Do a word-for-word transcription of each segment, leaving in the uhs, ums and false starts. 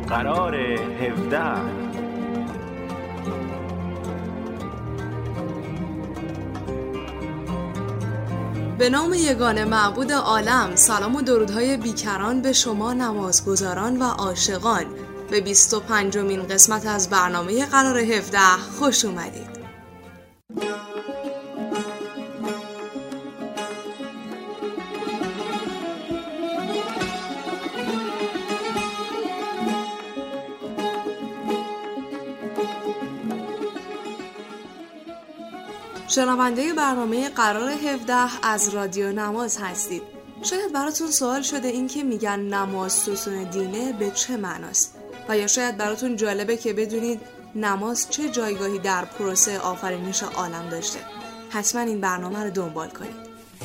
قرار هفده. به نام یگانه معبود عالم، سلام و درودهای بیکران به شما نمازگزاران و عاشقان. به بیست و پنجمین قسمت از برنامه قرار هفده خوش اومدید. شنونده برنامه قرار هفده از رادیو نماز هستید. شاید براتون سوال شده این که میگن نماز ستون دینه به چه معناست؟ و یا شاید براتون جالبه که بدونید نماز چه جایگاهی در پروسه آفرینش عالم داشته. حتما این برنامه رو دنبال کنید.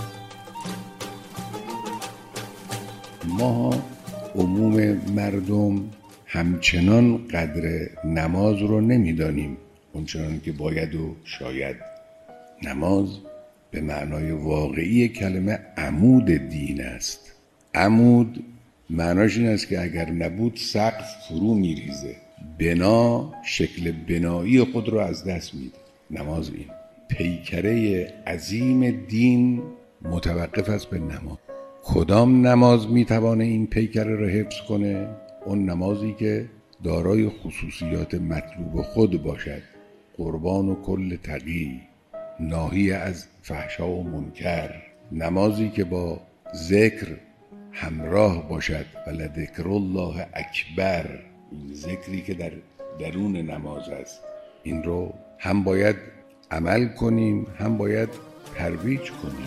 ما عموم مردم همچنان قدر نماز رو نمیدانیم اونچنان که باید و شاید. نماز به معنای واقعی کلمه عمود دین است. عمود معناش این است که اگر نبود سقف فرو میریزه، بنا شکل بنایی خود رو از دست میده. نماز این پیکره عظیم دین متوقف است به نماز. کدام نماز میتوانه این پیکره رو حفظ کنه؟ اون نمازی که دارای خصوصیات مطلوب خود باشد، قربان و کل تقی، ناهی از فحشا و منکر، نمازی که با ذکر همراه باشد و لذکر الله اکبر، این ذکری که در درون نماز است. این رو هم باید عمل کنیم، هم باید ترویج کنیم.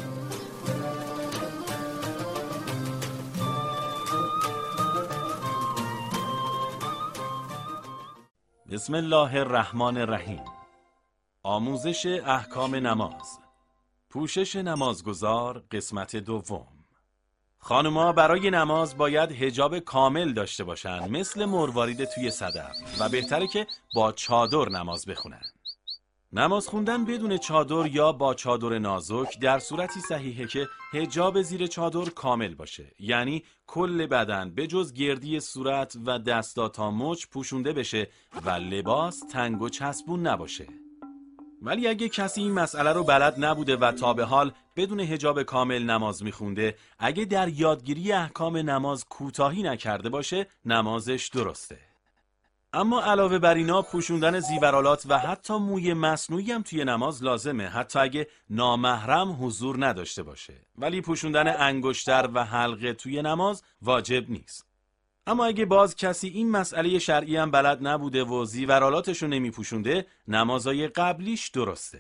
بسم الله الرحمن الرحیم. آموزش احکام نماز، پوشش نمازگزار، قسمت دوم. خانم‌ها برای نماز باید حجاب کامل داشته باشن، مثل مروارید توی صدف، و بهتره که با چادر نماز بخونن. نماز خوندن بدون چادر یا با چادر نازک در صورتی صحیحه که حجاب زیر چادر کامل باشه، یعنی کل بدن به جز گردی صورت و دستا تا مچ پوشونده بشه و لباس تنگ و چسبون نباشه. ولی اگه کسی این مسئله رو بلد نبوده و تا به حال بدون حجاب کامل نماز میخونده، اگه در یادگیری احکام نماز کوتاهی نکرده باشه، نمازش درسته. اما علاوه بر اینا پوشوندن زیورالات و حتی موی مصنوعی هم توی نماز لازمه، حتی اگه نامحرم حضور نداشته باشه. ولی پوشوندن انگشتر و حلقه توی نماز واجب نیست. اما اگه باز کسی این مسئله شرعی هم بلد نبوده و زیورالاتشو نمی پوشونده، نمازای قبلیش درسته.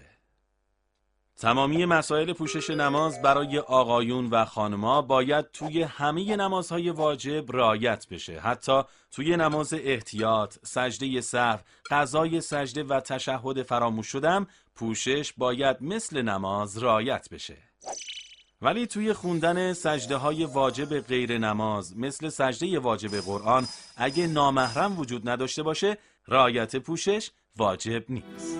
تمامی مسائل پوشش نماز برای آقایون و خانم‌ها باید توی همه نمازهای واجب رعایت بشه، حتی توی نماز احتیاط، سجده سهو، قضای سجده و تشهد فراموش شدم، پوشش باید مثل نماز رعایت بشه. ولی توی خوندن سجده های واجب غیر نماز مثل سجده واجب قرآن، اگه نامحرم وجود نداشته باشه، رعایت پوشش واجب نیست.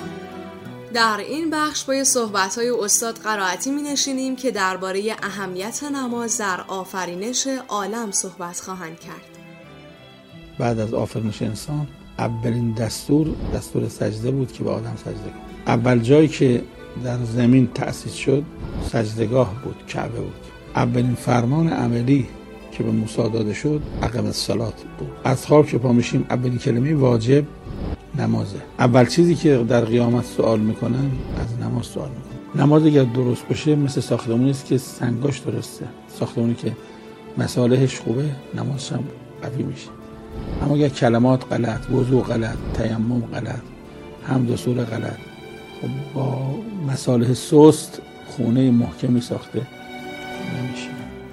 در این بخش با صحبت‌های استاد قرائتی می‌نشینیم که درباره اهمیت نماز در آفرینش عالم صحبت خواهند کرد. بعد از آفرینش انسان، اولین دستور دستور سجده بود که به آدم سجده کرد. اول جایی که در زمین تأسیس شد سجدگاه بود، کعبه بود. اولین فرمان عملی که به موسی داده شد اقیم الصلاة بود. از خواب که پا میشیم اولین کلمه واجب نمازه. اول چیزی که در قیامت سوال میکنن از نماز سوال میکنن. نماز اگر درست باشه مثل ساختمونی است که سنگاش درسته، ساختمونی که مصالحش خوبه نمازش هم قوی میشه. اما اگر کلمات غلط، وضو غلط، تیمم غلط، حمد و سوره غلط، خب با مصالح سست خونه محکمی ساخته نمیشه.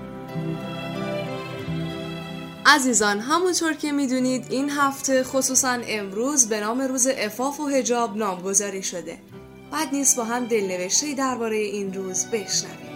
عزیزان، همونطور که میدونید این هفته خصوصا امروز به نام روز عفاف و حجاب نامگذاری شده. بد نیست با هم دلنوشته‌ای درباره این روز بشنویم.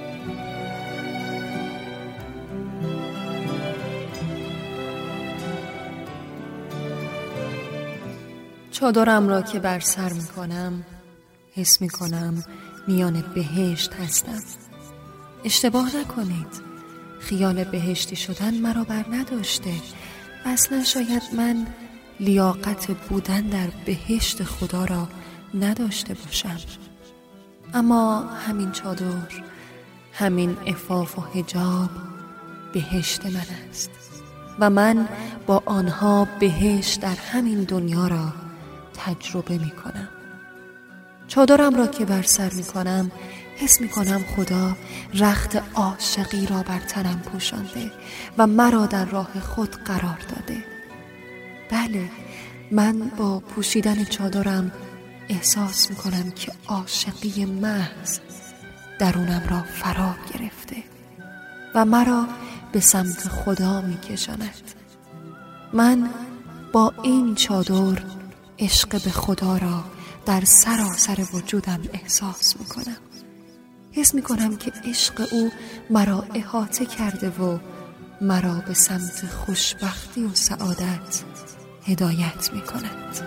چادرم را که بر سر می کنم حس می کنم میان بهشت هستم. اشتباه نکنید، خیال بهشتی شدن مرا بر نداشته، اصلا شاید من لیاقت بودن در بهشت خدا را نداشته باشم، اما همین چادر، همین عفاف و حجاب بهشت من است و من با آنها بهشت در همین دنیا را تجربه می کنم. چادرم را که بر سر می کنم حس می کنم خدا رخت عاشقی را بر تنم پوشانده و مرا در راه خود قرار داده. بله، من با پوشیدن چادرم احساس می کنم که عاشقی محض درونم را فرا گرفته و مرا به سمت خدا می کشاند. من با این چادر عشق به خدا را در سراسر وجودم احساس می کنم. حس می کنم که عشق او مرا احاطه کرده و مرا به سمت خوشبختی و سعادت هدایت می کند.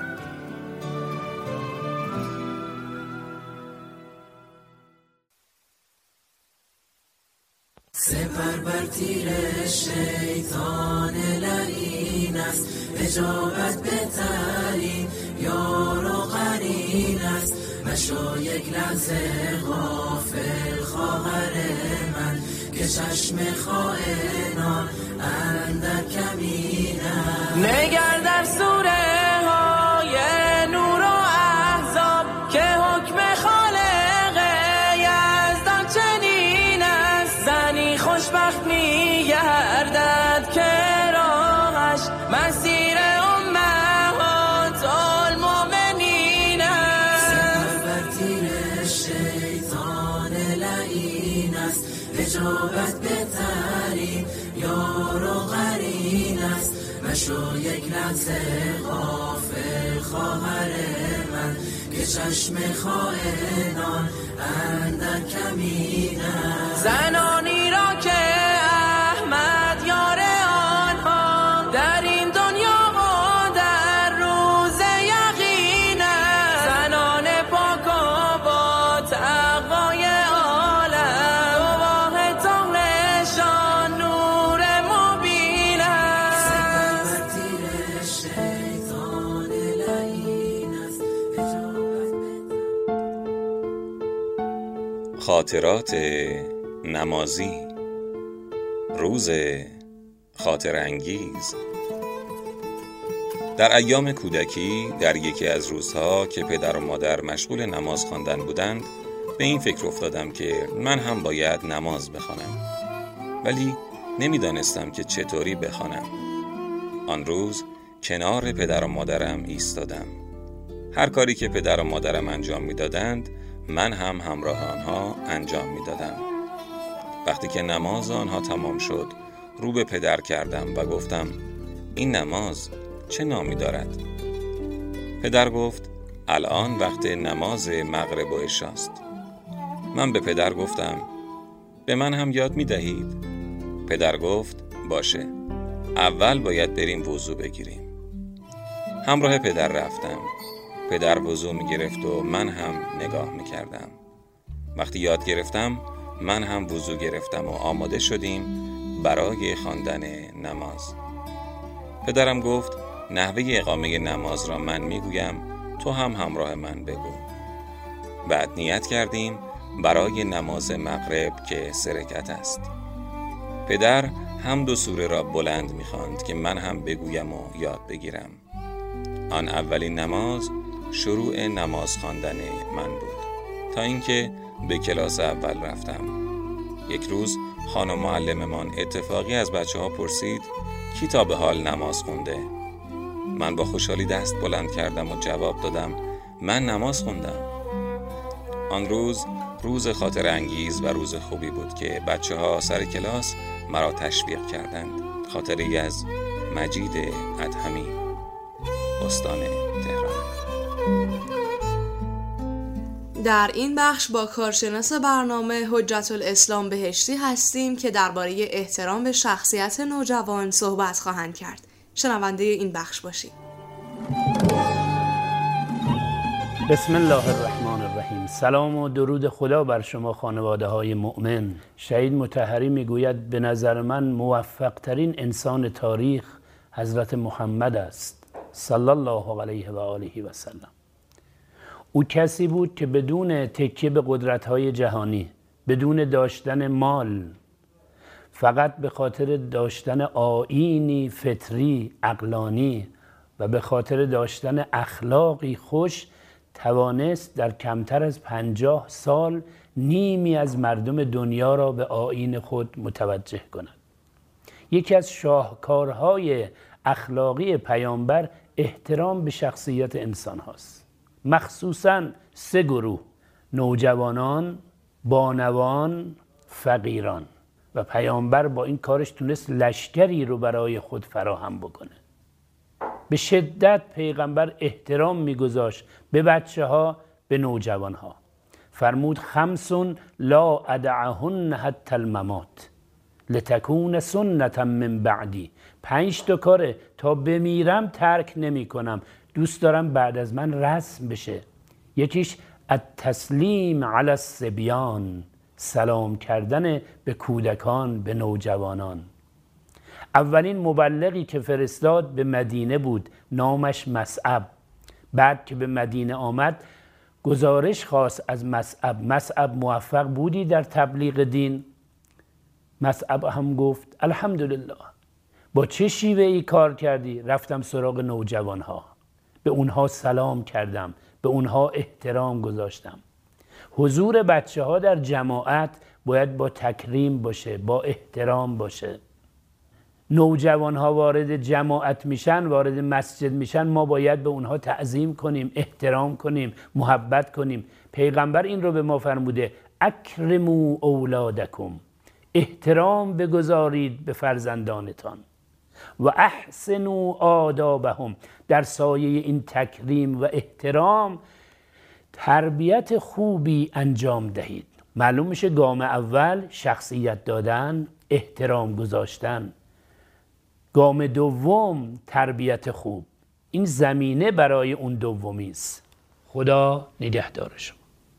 سپر بر تیر شیطان لعین است، اجابت بهترین یار و قرین است. مشو یک لحظه غافل خواهر من، که چشم خائنان اندر کمین است. نگر در سوره های نور و احزاب که حکم خالق یزدان چنین است. زنی خوشبخت می گردد که راهش مسیر امهات المؤمنین است. سپر بر تیر شیطان لعین است، اجابت بهترین یار و قرین است. مشو یک لحظه غافل خواهر من، که چشم خائنان اندر کمین است. زنانی را که احمد یار آنها در این دنیا و در روز یقین است. زنان پاک و با تقوای عالم، گواه طهرشان نور مبین است. سپر بر تیر شیطان لعین است، اجابت خاطرات نمازی. روز خاطر انگیز. در ایام کودکی، در یکی از روزها که پدر و مادر مشغول نماز خواندن بودند، به این فکر افتادم که من هم باید نماز بخوانم، ولی نمیدانستم که چطوری بخوانم. آن روز کنار پدر و مادرم ایستادم. هر کاری که پدر و مادرم انجام میدادند، من هم همراه آنها انجام میدادم. وقتی که نماز آنها تمام شد، رو به پدر کردم و گفتم این نماز چه نامی دارد؟ پدر گفت الان وقت نماز مغرب و عشاست. من به پدر گفتم به من هم یاد می دهید؟ پدر گفت باشه، اول باید بریم وضو بگیریم. همراه پدر رفتم. پدر وضو می گرفت و من هم نگاه می کردم. وقتی یاد گرفتم، من هم وضو گرفتم و آماده شدیم برای خواندن نماز. پدرم گفت نحوه اقامه نماز را من میگویم، تو هم همراه من بگو. بعد نیت کردیم برای نماز مغرب که سه رکعت است. پدر هم دو سوره را بلند می‌خواند که من هم بگویم و یاد بگیرم. آن اولین نماز شروع نماز خواندن من بود، تا اینکه به کلاس اول رفتم. یک روز خانم معلممان اتفاقی از بچه ها پرسید کی تا به حال نماز خونده؟ من با خوشحالی دست بلند کردم و جواب دادم من نماز خوندم. آن روز روز خاطر انگیز و روز خوبی بود که بچه ها سر کلاس مرا تشویق کردند. خاطری از مجید ادهمی، استان تهران. در این بخش با کارشناس برنامه حجت الاسلام بهشتی هستیم که درباره احترام به شخصیت نوجوان صحبت خواهند کرد. شنونده این بخش باشید. بسم الله الرحمن الرحیم. سلام و درود خدا بر شما خانواده های مؤمن. شهید مطهری میگوید به نظر من موفق ترین انسان تاریخ حضرت محمد است صلی الله علیه و آله و سلم. او کسی بود که بدون تکیه به قدرت‌های جهانی، بدون داشتن مال، فقط به خاطر داشتن آیینی فطری عقلانی و به خاطر داشتن اخلاقی خوش توانست در کمتر از پنجاه سال نیمی از مردم دنیا را به آیین خود متوجه کند. یکی از شاهکارهای اخلاقی پیامبر احترام به شخصیت انسان هاست، مخصوصاً سه گروه: نوجوانان، بانوان، فقیران. و پیامبر با این کارش تونست لشکری رو برای خود فراهم بکنه. به شدت پیغمبر احترام میگذاشت به بچه ها، به نوجوان ها. فرمود خمسون لا ادعهن حتی الممات لتکون سنتا من بعدی. پنج تا کاره تا بمیرم ترک نمی کنم، دوست دارم بعد از من رسم بشه. یکیش التسلیم علی الصبیان، سلام کردن به کودکان، به نوجوانان. اولین مبلغی که فرستاد به مدینه بود، نامش مصعب. بعد که به مدینه آمد گزارش خواست از مصعب. مصعب موفق بودی در تبلیغ دین؟ مصعب هم گفت الحمدلله. با چه شیوه ای کار کردی؟ رفتم سراغ نوجوانها، به اونها سلام کردم، به اونها احترام گذاشتم. حضور بچه ها در جماعت باید با تکریم باشه، با احترام باشه. نوجوان ها وارد جماعت میشن، وارد مسجد میشن، ما باید به اونها تعظیم کنیم، احترام کنیم، محبت کنیم. پیغمبر این رو به ما فرموده اکرموا اولادکم، احترام بگذارید به فرزندانتان. و احسنوا آدابهم، در سایه این تکریم و احترام تربیت خوبی انجام دهید. معلوم میشه گام اول شخصیت دادن، احترام گذاشتن. گام دوم تربیت خوب. این زمینه برای اون دومی است. خدا نگهدار شما.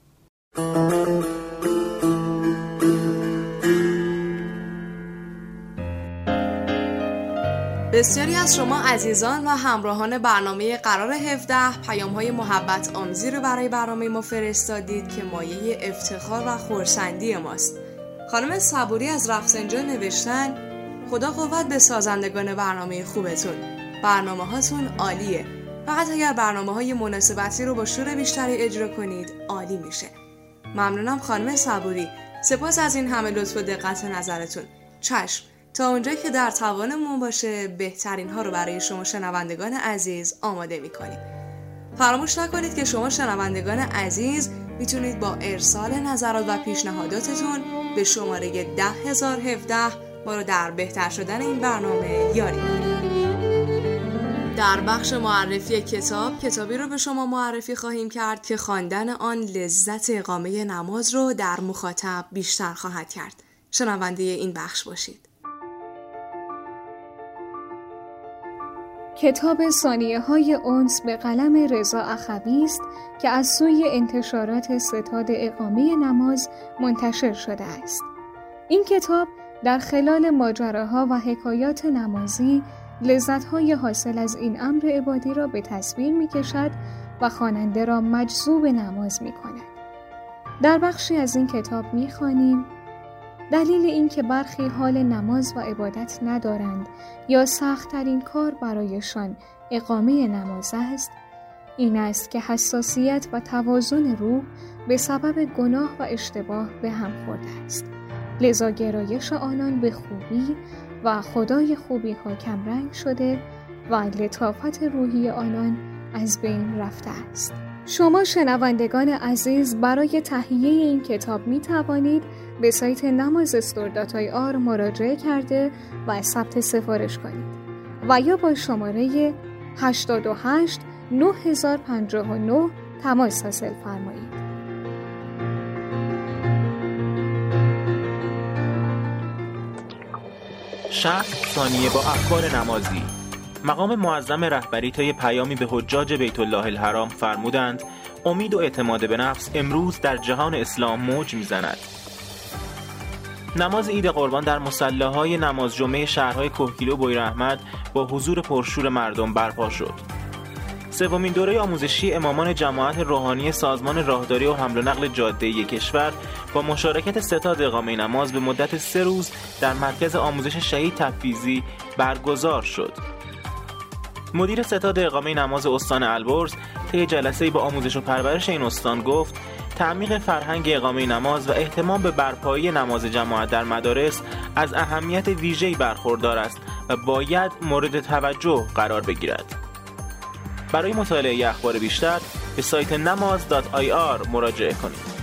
بسیاری از شما عزیزان و همراهان برنامه قرار هفده پیام‌های محبت آمیزی رو برای برنامه ما فرستادید که مایه افتخار و خرسندی ماست. خانم صبوری از رفسنجان نوشتن خدا قوت به سازندگان برنامه خوبتون. برنامه هاتون عالیه. فقط اگر برنامه های مناسبتی رو با شور بیشتری اجرا کنید عالی میشه. ممنونم خانم صبوری. سپاس از این همه لطف و دقت نظرتون. چشم. تا اونجایی که در توانمون باشه بهترین ها رو برای شما شنوندگان عزیز آماده میکنیم. فراموش نکنید که شما شنوندگان عزیز میتونید با ارسال نظرات و پیشنهاداتتون به شماره ده هزار و هفده ما رو در بهتر شدن این برنامه یاری کنید. در بخش معرفی کتاب، کتابی رو به شما معرفی خواهیم کرد که خواندن آن لذت اقامه نماز رو در مخاطب بیشتر خواهد کرد. شنونده این بخش باشید. کتاب ثانیه های انس به قلم رضا اخوی است که از سوی انتشارات ستاد اقامه نماز منتشر شده است. این کتاب در خلال ماجراها و حکایات نمازی لذت‌های حاصل از این امر عبادی را به تصویر می‌کشد و خواننده را مجذوب نماز می‌کند. در بخشی از این کتاب می‌خوانیم دلیل این که برخی حال نماز و عبادت ندارند یا سخت‌ترین کار برایشان اقامه نماز است، این است که حساسیت و توازن روح به سبب گناه و اشتباه به هم خورده است. لذا گرایش آنان به خوبی و خدای خوبی حاکم رنگ شده و لطافت روحی آنان از بین رفته است. شما شنوندگان عزیز برای تهیه این کتاب می توانید به سایت نماز استور دات آی آر مراجعه کرده و ثبت سفارش کنید و یا با شماره هشتاد و هشت نه هزار و پنجاه و نه تماس حاصل فرمایید. شصت ثانیه با اخبار نمازی. مقام معظم رهبری طی پیامی به حجاج بیت الله الحرام فرمودند امید و اعتماد به نفس امروز در جهان اسلام موج میزند. نماز عید قربان در مصلاهای نماز جمعه شهرهای کهگیلو و بویراحمد با حضور پرشور مردم برپا شد. سومین دوره آموزشی امامان جماعت روحانی سازمان راهداری و حمل و نقل جاده‌ای کشور با مشارکت ستاد اقامه نماز به مدت سه روز در مرکز آموزش شهید تفویضی برگزار شد. مدیر ستاد اقامه نماز استان البرز طی جلسه‌ای با آموزش و پرورش این استان گفت تعمیق فرهنگ اقامه نماز و اهتمام به برپایی نماز جماعت در مدارس از اهمیت ویژه‌ای برخوردار است و باید مورد توجه قرار بگیرد. برای مطالعه اخبار بیشتر به سایت نماز دات آی آر مراجعه کنید.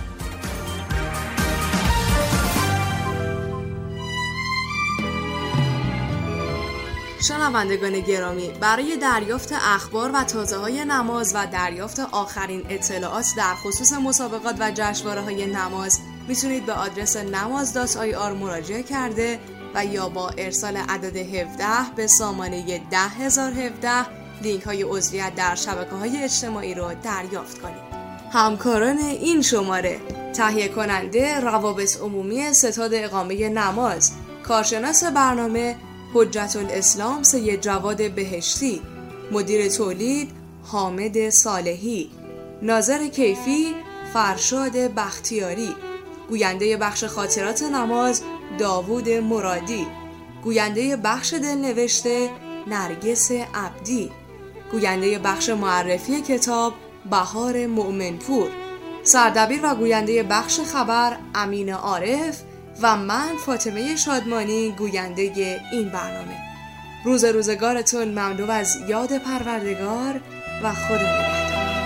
شنوندگان گرامی، برای دریافت اخبار و تازه‌های نماز و دریافت آخرین اطلاعات در خصوص مسابقات و جشنواره‌های نماز میتونید به آدرس نماز دات آی آر مراجعه کرده و یا با ارسال عدد هفده به سامانه ده هزار و هفده لینک های عضویت در شبکه‌های اجتماعی رو دریافت کنید. همکاران این شماره: تهیه کننده روابط عمومی ستاد اقامه نماز، کارشناس برنامه حجت الاسلام سید جواد بهشتی، مدیر تولید حامد صالحی، ناظر کیفی فرشاد بختیاری، گوینده بخش خاطرات نماز داوود مرادی، گوینده بخش دلنوشته نرگس عبدی، گوینده بخش معرفی کتاب بهار مؤمنپور، سردبیر و گوینده بخش خبر امین عارف و من فاطمه شادمانی گوینده این برنامه. روز روزگارتون مملو از یاد پروردگار و خدا نگهدار.